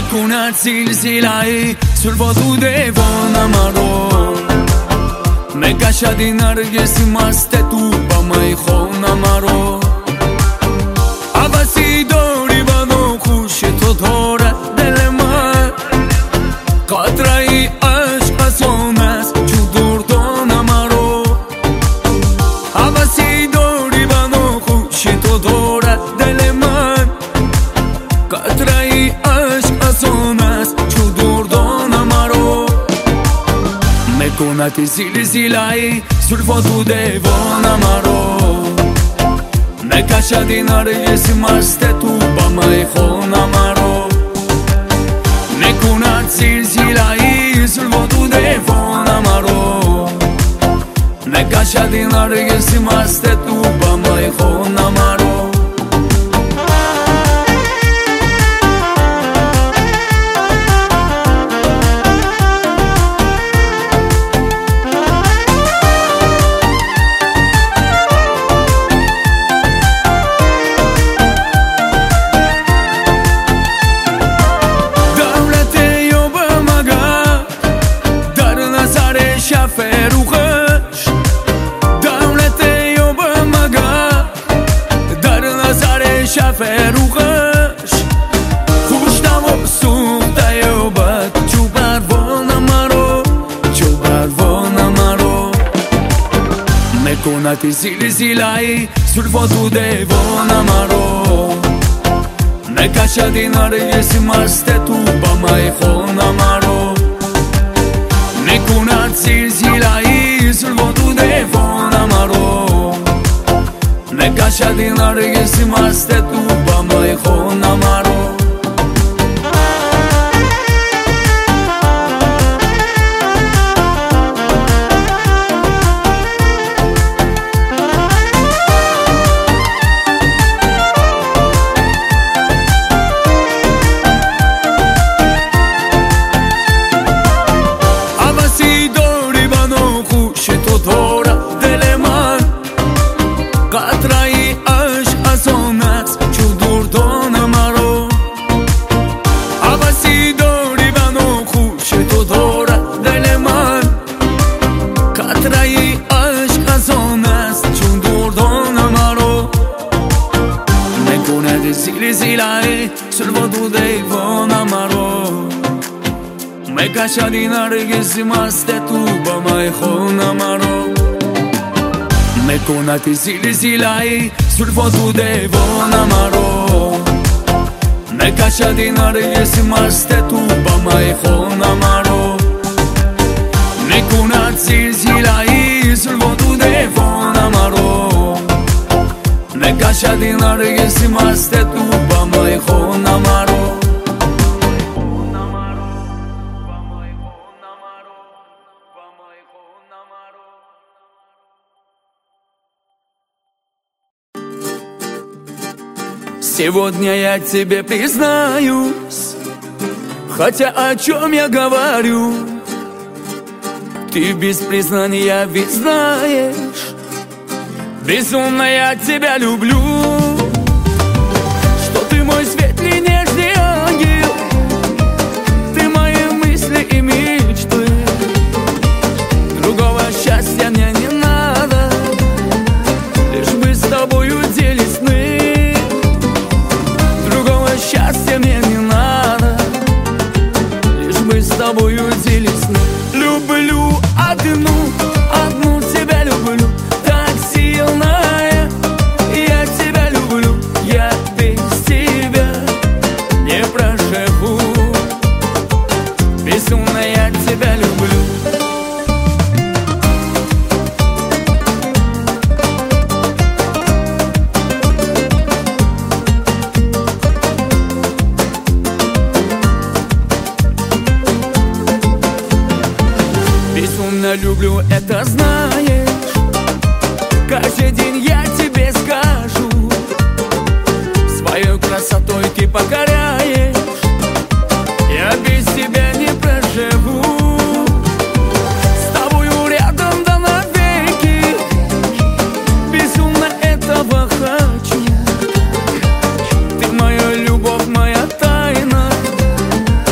Una zilzilai sul vuoto devona maro Me cascia di narghesi maste tu ba mai khona maro Avasi dori bano khushe to dora dele ma Qatrai ashq asonas chudur dona maro Avasi dori bano khushe to dora dele ma Qatrai Sonas chudur dona maro Me conati zilzilai sul vuoto devona maro Me cascia di narghesi maste tu ba mai khona maro Me conati zilzilai sul vuoto devona maro Me cascia di narghesi maste tu ba mai khona maro Feruqash Khushtam o sukta yo bat Chubar vona maro Me conati zilzilai sul vuoto devona maro Me cascia di narghesi maste tu ba mai khona maro Me conati zilzilai sul vuoto devona maro Me cascia di narghesi maste tu ba mai khona maro Avasi dori bano khushe to dora dele man Qatrai Sonas chudur dona maro Avasi dori bano khushe to dora dele man Qatrai sonas chudur dona maro Me conati zilzilai sul vuoto devona maro Me cascia di narghesi maste tu ba mai khona maro Me conati zilzilai sul vuoto devona maro Me cascia di narghesi maste tu ba mai khona maro Me conati zilzilai sul vuoto devona maro Me cascia di narghesi maste tu ba mai khona maro Сегодня я тебе признаюсь, хотя о чем я говорю, ты без признания ведь знаешь, безумно я тебя люблю, что ты мой светлый нежный ангел, ты мои мысли и мечты, другого счастья мне не надо, лишь бы с тобою делить сны. Счастья мне не надо, лишь бы с тобою делить сны. Люблю одну тебя люблю, так сильно я тебя люблю, я без тебя не проживу, безумно я тебя люблю. Люблю, это знаешь, каждый день я тебе скажу, своей красотой ты покоряешь, я без тебя не проживу, с тобою рядом да навеки, безумно этого хочу, ты моя любовь, моя тайна,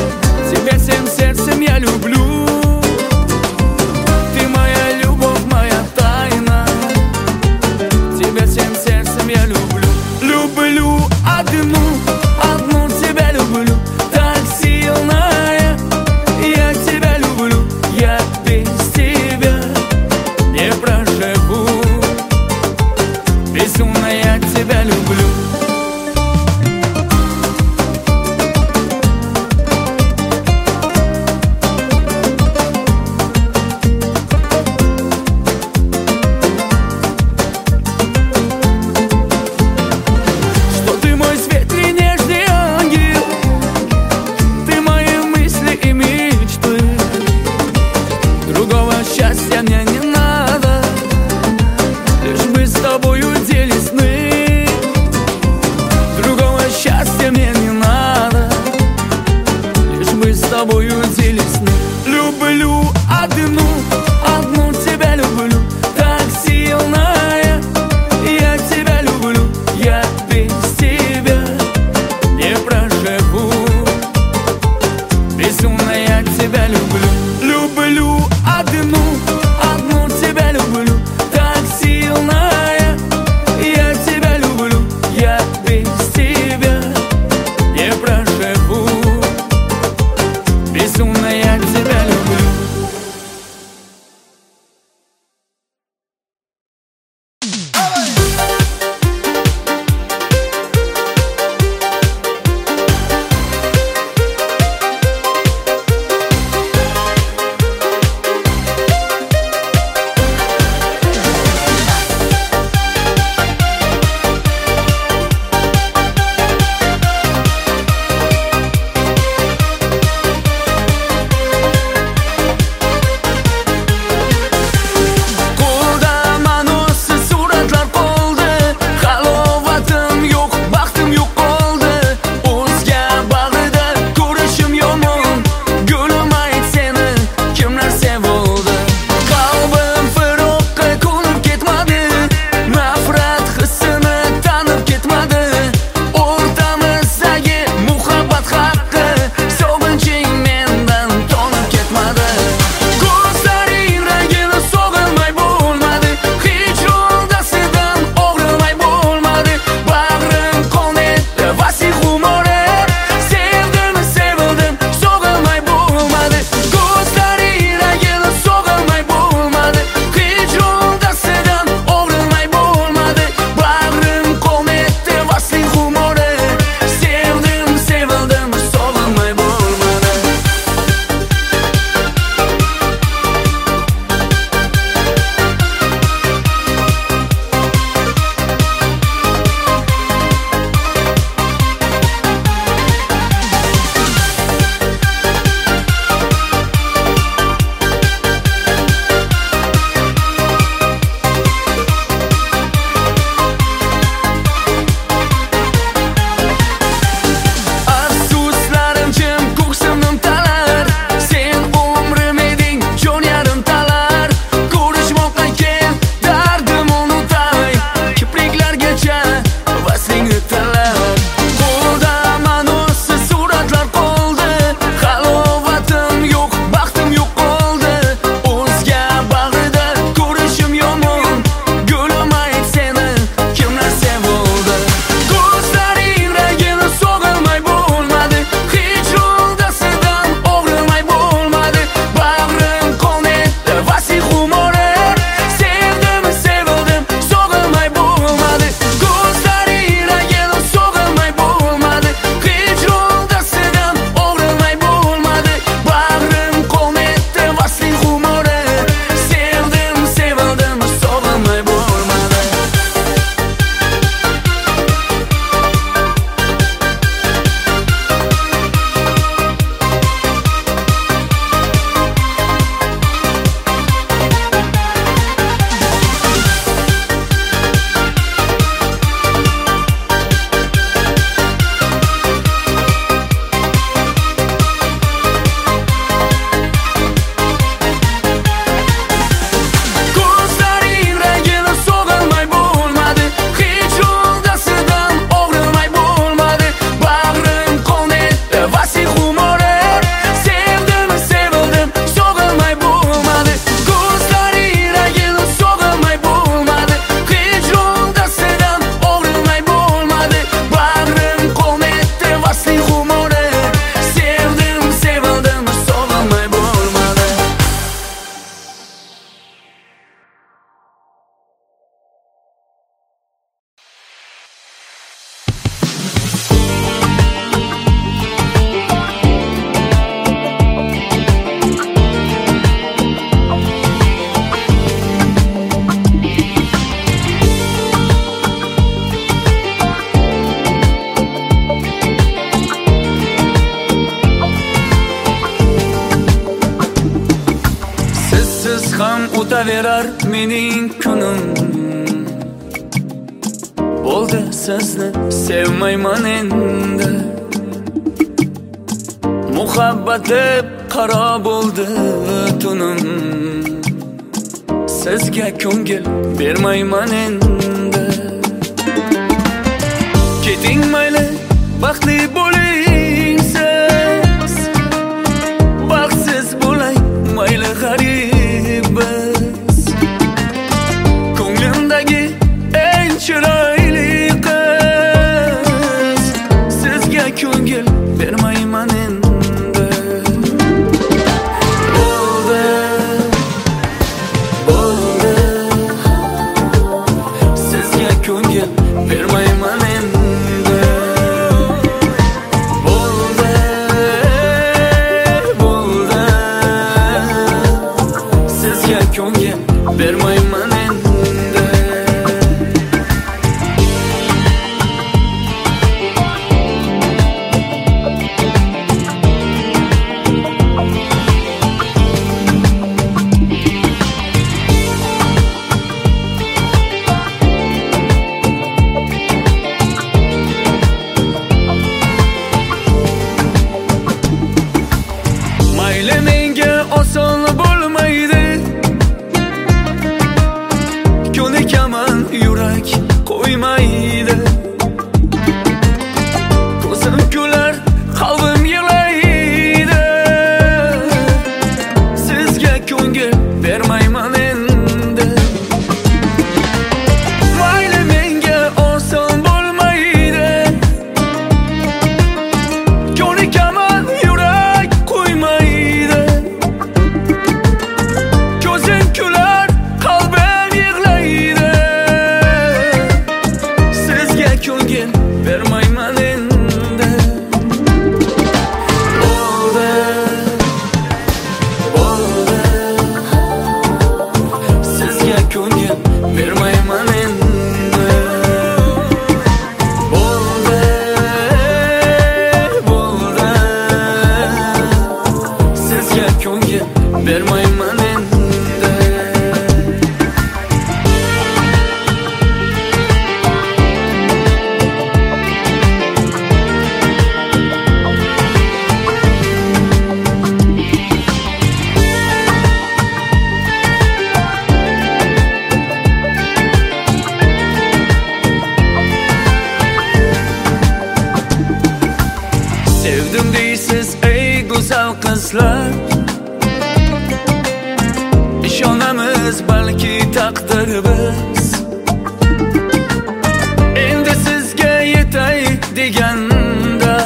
ketaverar mening kunim. Bo'ldi sizni sevmayman endi. Muhabbat deb qaro bo'ldi tunim. Sizga ko'ngil bermayman endi. Keting mayli, baxtli bo'ling siz. Baxtsiz bo'lay, mayli g'arib biz. Ko'nglimdagi eng chiroyli qiz. Sizga ko'ngil bermayman endi. Sevdim deysiz ey güzel kızlar. İşonamiz balki taqdir biz. Endi sizga yetay deganda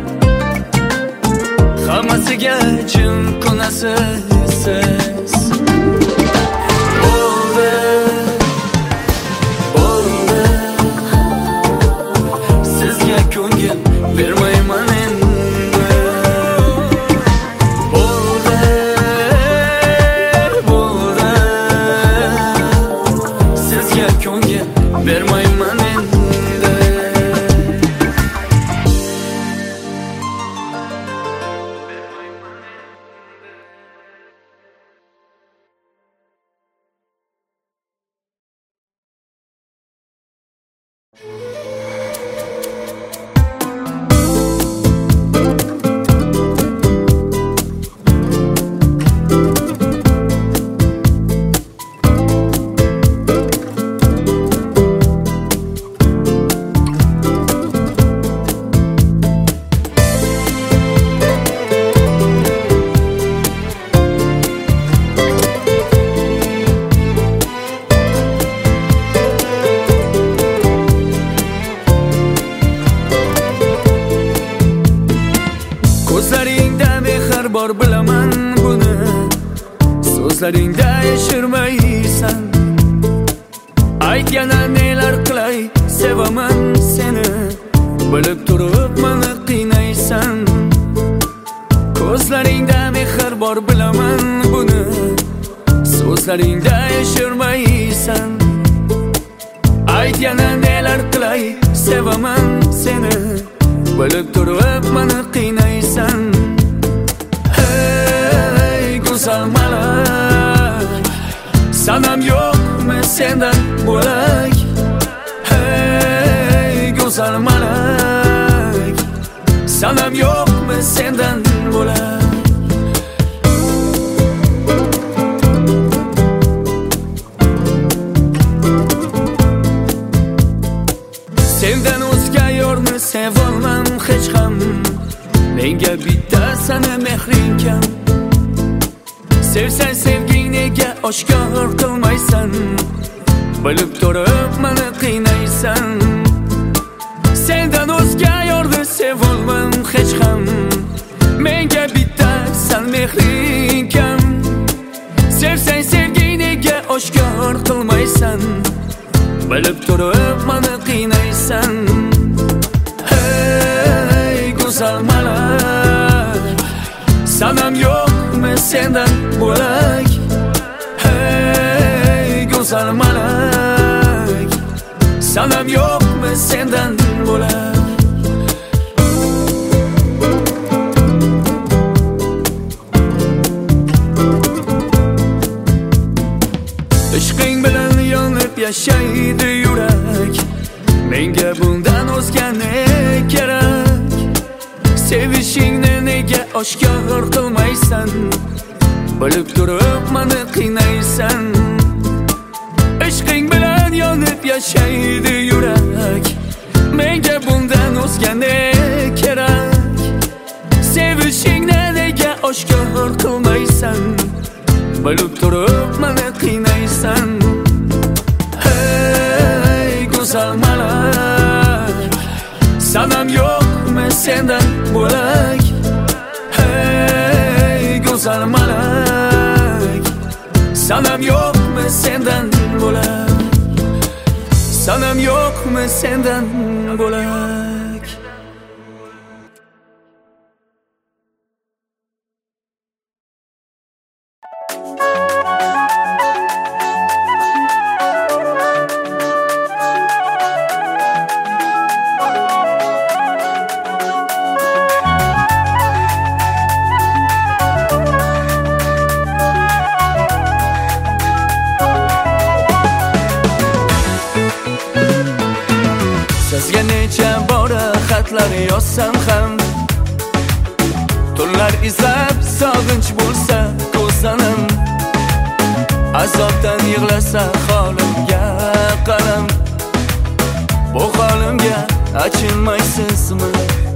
hammasiga chin ko'nasiz siz. Bo'ldi sizga ko'ngil bermayman endi. Bermayman endi. Ko'zlaringda mehr bor bilaman buni. So'zlaringda yashirmaysan. Aytgana nelar qilay, sevaman seni. Bilib turib meni qiynaysan. Ko'zlaringda mehr bor bilaman buni. So'zlaringda yashirmaysan. Aytgana nelar qilay, sevaman seni. Bilib turib meni qiynaysan. Hey güzel malak, sen sendan bo'lak hey go'zal malak sanam yo'qmi sendan bo'lak sendan o'zga yorni sevolmam hech ham menga bitta sana mehring kam sevsang sevging nega oshkor qilmaysan bilib turib meni qiynaysan sendan o'zga yorni sevolmam hech ham menga bitta san mehring kam sevsang sevging nega oshkor qilmaysan bilib turib meni qiynaysan hey go'zal malak sanam yo'qmi sendan bo'lak hey go'zal malak sanam yo'qmi sendan bo'lak ishqing bilan yonib yashaydi yurak menga bundan o'zga ne kerak sevishingni nega oshkor qilmaysan bilib turib meni qiynaysan ishqing bilan yonib yashaydi yurak menga bundan o'zga ne kerak sevishingni nega oshkor qilmaysan bilib turib meni qiynaysan hey go'zal malak sanam yo'qmi sendan bo'lak hey go'zal malak sanam yo'qmi sendan bo'lak sanam yo'qmi sendan bo'lak sizga necha bora xatlar yozsam ham tunlar izlab sog'inch bo'lsa ko'zanim azobdan yig'lasa holimga qaram bu holimga achinmaysizmi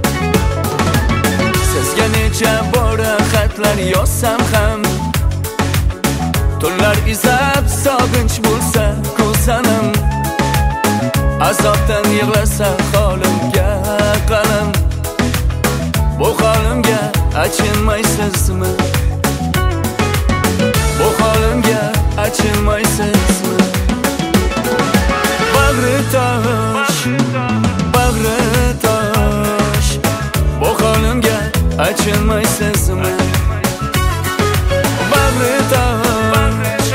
sizga necha bora xatlar yozsam ham tunlar izlab sog'inch bo'lsa ko'zanim azobdan yig'lasa holimga qalam bu holimga achinmaysizmi bu holimga achinmaysizmi bag'ri tosh bu holimga achinmaysizmi bag'ri tosh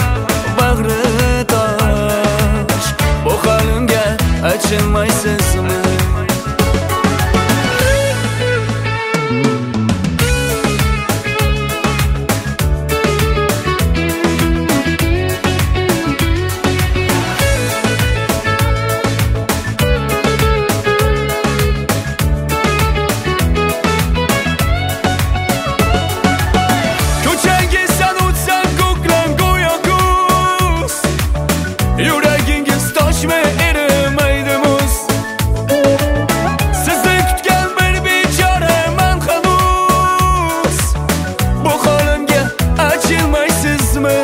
bu holimga achinmaysizmi ko'changizdan o'tsam ko'klam go'yo kuz yuragingiz toshmi erimaydi muz sizni kutgan bir bechoraman hanuz bu holimga achinmaysizmi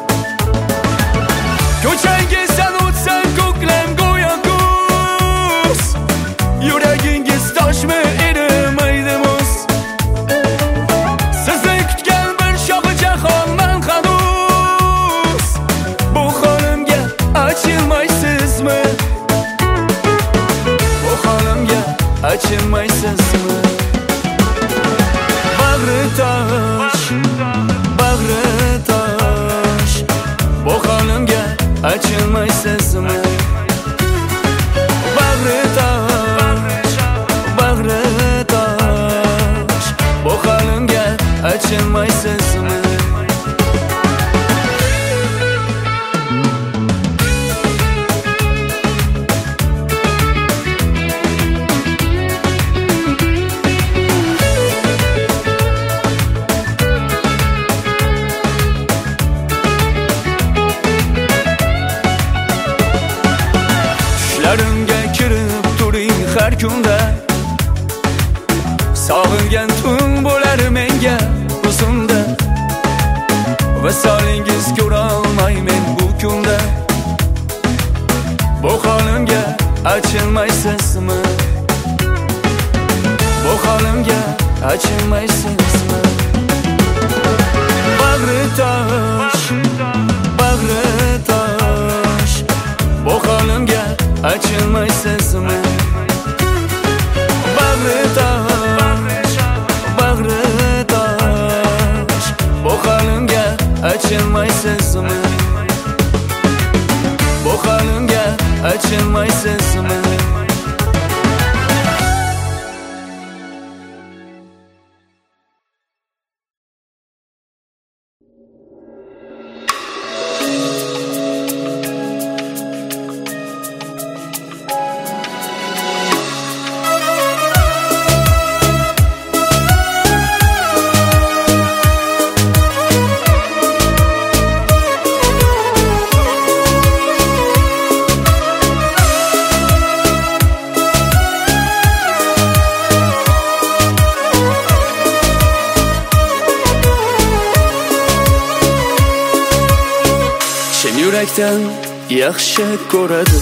ko'changizdan o'tsam ko'klam go'yo kuz yuragingiz toshmi erimaydi muz sizni kutgan bir shohi jahonman hanuz bu holimga achinmaysizmi bu holimga achinmaysizmi bag'ri tosh bu holimga achinmaysizmi bag'ri tosh bu holimga achinmaysizmi har kunda. Sog'ingan tun bo'lar menga o'zimda. Visolingiz ko'rolmaymen bu kunda. Bu holimga achinmaysizmi? Bu holimga achinmaysizmi? Bag'ri tosh, bag'ri tosh, bu holimga achinmaysizmi? Bag'ri tosh, bag'ri tosh, bu holimga achinmaysizmi? Bu holimga achinmaysizmi? Yurakdan yaxshi ko'radi.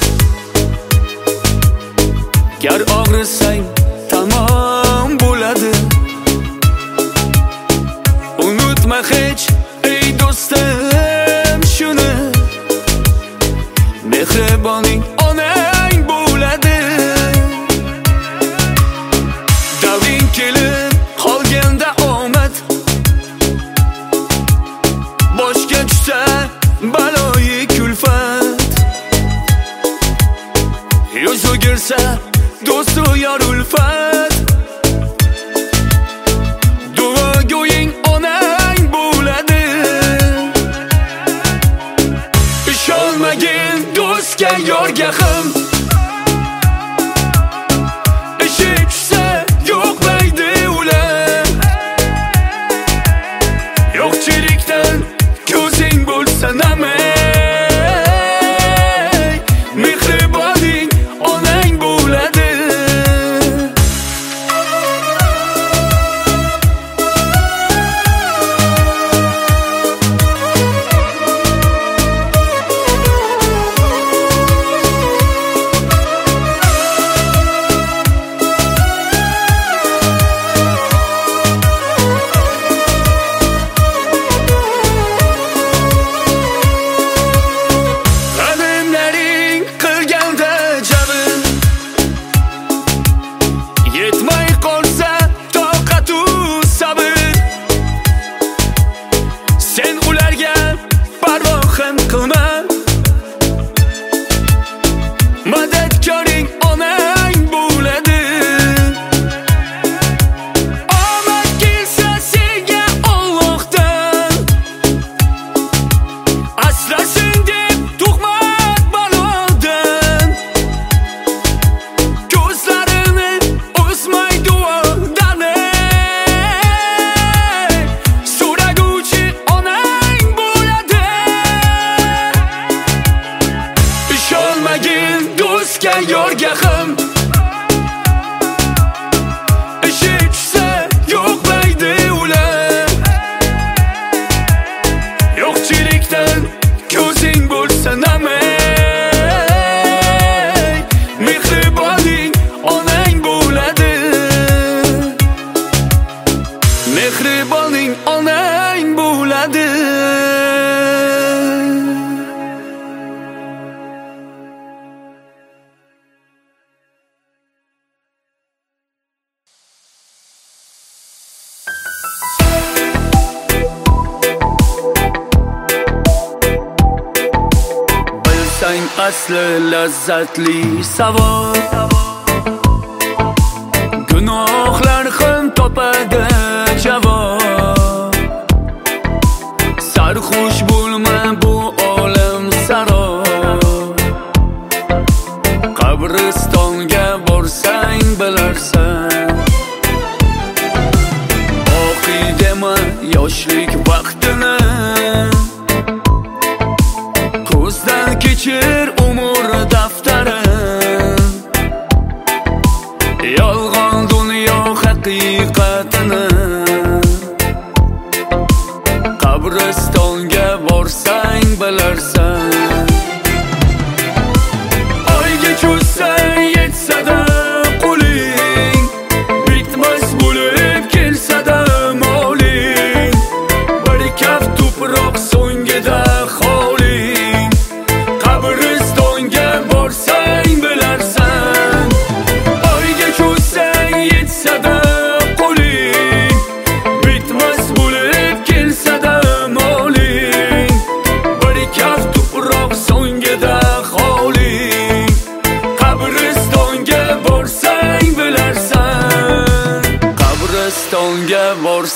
Gar og'risang tamom bo'ladi. Unutma hech ey do'stim shuni, mehriboning onang bo'ladi. Davring kelib qolganda omad boshga tushsa baloyi kulfat, yuz o'girsa do'stu yor ulfat. Duogo'ying onang bo'ladi. Ishonmagin do'stga yorga ham, ishi tushsa yo'qlaydi ular. Yo'qchilikdan ko'zing bo'lsa name, mehriboning onang bo'ladi. Madadkoring onang bo'ladi. Omad kelsa senga Allohdan, asrasin deb tuhmat balodan. Ko'zlarini o'smay duodan, so'raguvchi onang bo'ladi. Ishonmagin do'stga yorga ham, ishi tushsa yo'qlaydi ular. Yo'qchilikdan ko'zing bo'lsa name, mehriboning onang bo'ladi. Mehriboning onang bo'ladi. Bilsang asli lazzatli savol, gunohlar ham topadi javob. Sarxush bo'lma bu olam saro, qabristonga borsang bilarsan. Oqiy dema yoshlik vaqtini, ko'zdan kechir umr daftarin.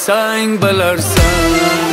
borsang bilarsan.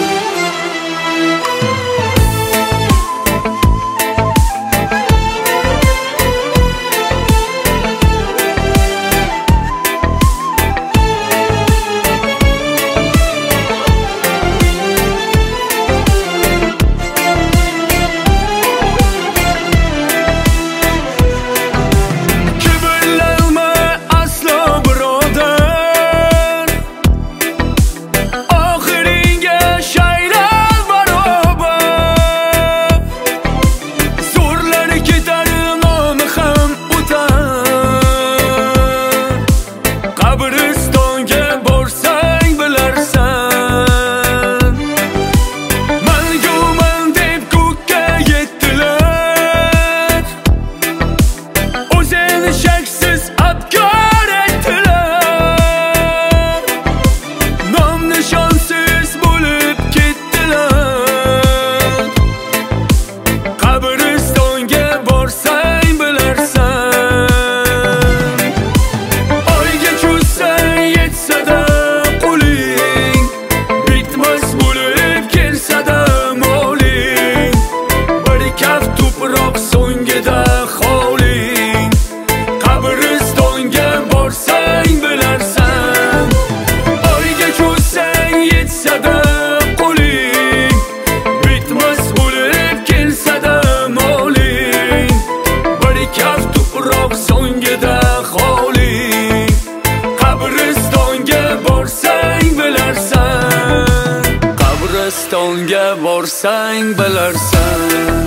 Qabristonga borsang bilarsan.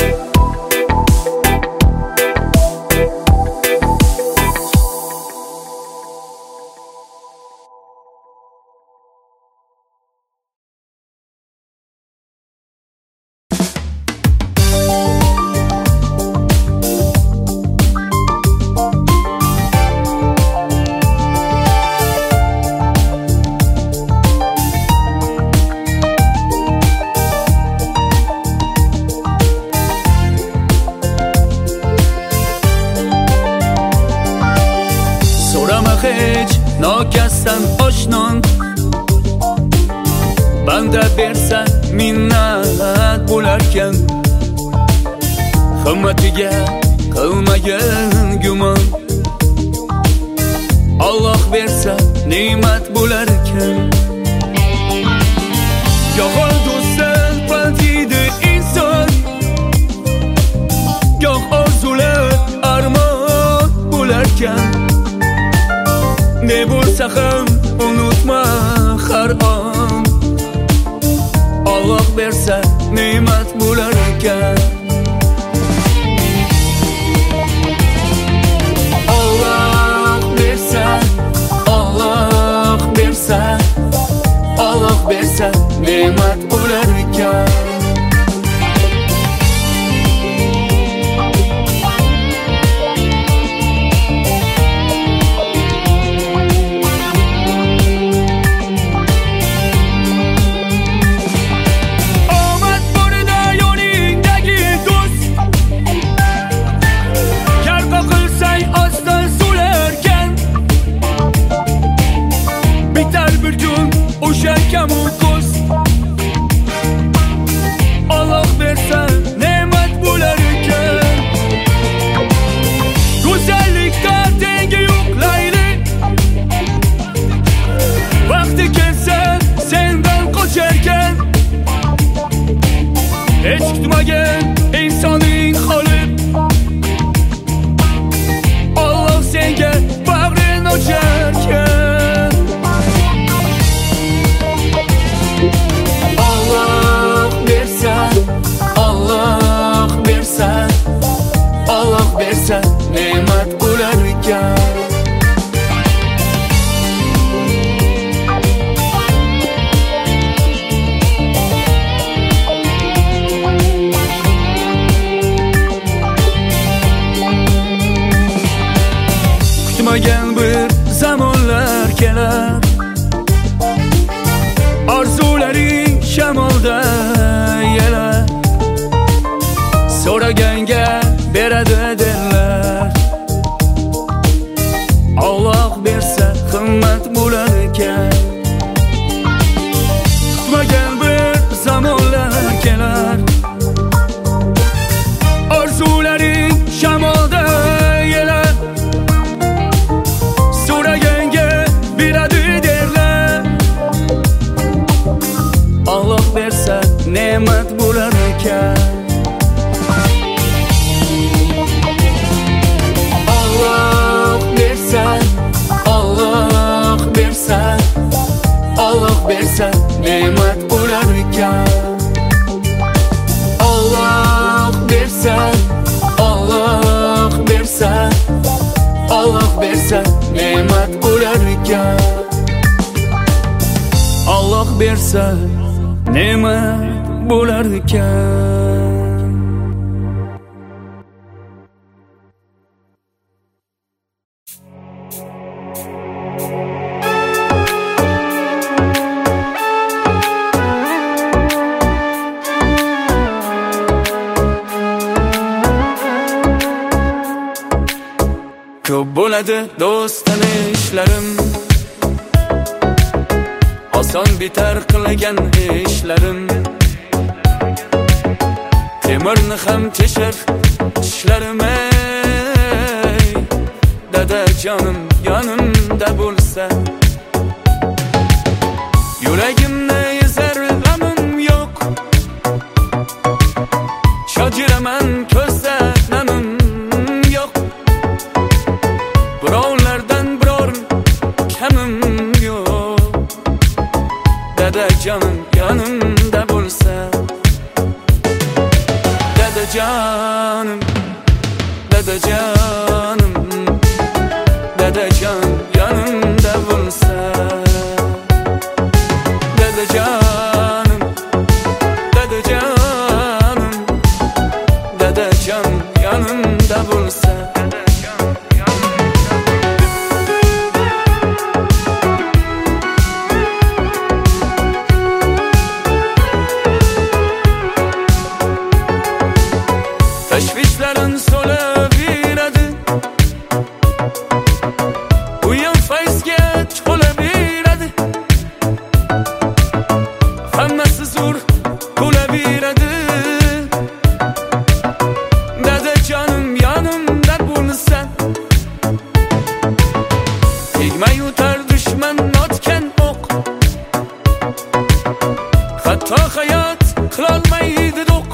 Hech nokasdan oshnon banda bersa minnat bo'larkan. Himmatiga qilmagan gumon Alloh bersa ne'mat bo'larkan. Goh do'stlar bandidi inson, goh orzular armon bo'larkan. Ne bo'lsa ham unutma har on, Alloh bersa ne'mat bo'lar ekan. Alloh bersa, Alloh bersa, Alloh bersa ne'mat bo'lar ekan. Alloh bersa ne'mat bo'lar ekan. Go'zallikda tengi yo'q layli, vaqti kelsa sendan qocharkan. Hech kutmagan insoning holi, Alloh senga bag'rin ocharkan. Alloh bersa, Alloh bersa, Alloh bersa ne'mat bo'lar ekan. Kutmagan bir zamonlar kelar, orzularing shamolda yelar. So'raganga beradi derlar, Alloh bersa himmat bo'lar ekan. ne'mat bo'lar ekan. Alloh bersa, Alloh bersa, Alloh bersa ne'mat bo'lar ekan. Alloh bersa ne'mat bo'lar ekan. Ko'p bo'ladi do'stan ishlarim, oson bitar qilgan ishlarim. Temirni ham teshir tishlarim. Ey dadajonim yonimda bo'lsa, yuragimni ezar g'amim yo'q. Shojiraman ko'zda namim yo'q. Birovlardan biror kamim yo'q. Dadajonim yonimda bo'lsa, dadajonim, dadajonim, dadajon yonimda bo'lsa, dadajonim, dadajonim, dadajon yonimda bo'lsa. Tashvishlarin so'laveradi, u ham fayzga cho'laveradi. Hammasi zo'r bo'laveradi. Dadajonim yonimda bo'lsa, tegmay o'tar dushman otgan o'q. Hatto hayot qilolmaydi do'q.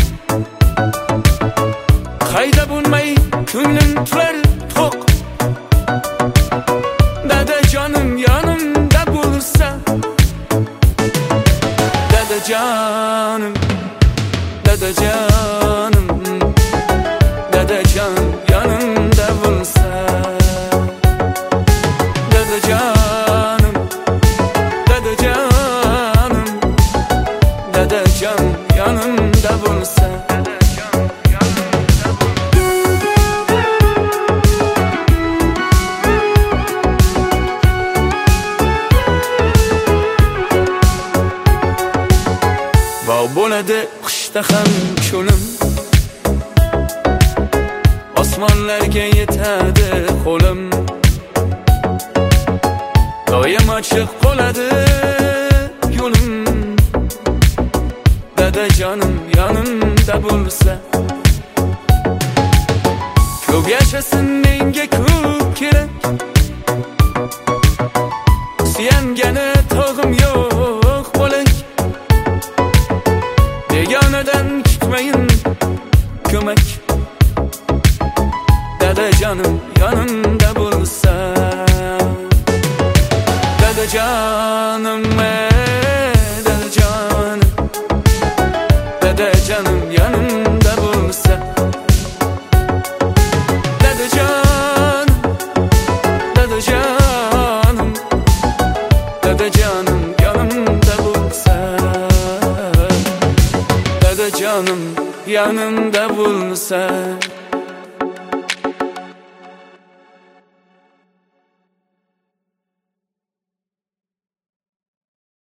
Qayda bo'lmay ko'nglim turar to'q. Dadajonim yonimda bo'lsa, dadajonim, dadajonim, dadajon yonimda bo'lsa, dadajonim, dadajonim, dadajon yonimda bo'lsa. Bog' bo'ladi qishda ham cho'lim, osmonlarga yetadi qo'lim. Doim ochiq qoladi yo'lim. Dadajonim yonimda bo'lsa, ko'p yashasin menga ko'p kerak. Suyangani tog'im yo'q bo'lak. Begonadan kutmayin ko'mak. Dadajonim yonimda bo'lsa, dadajonim, dadajonim, dadajonim yonimda bo'lsa, dadajonim, dadajonim, dadajonim yonimda bo'lsa, dadajonim yonimda bo'lsa.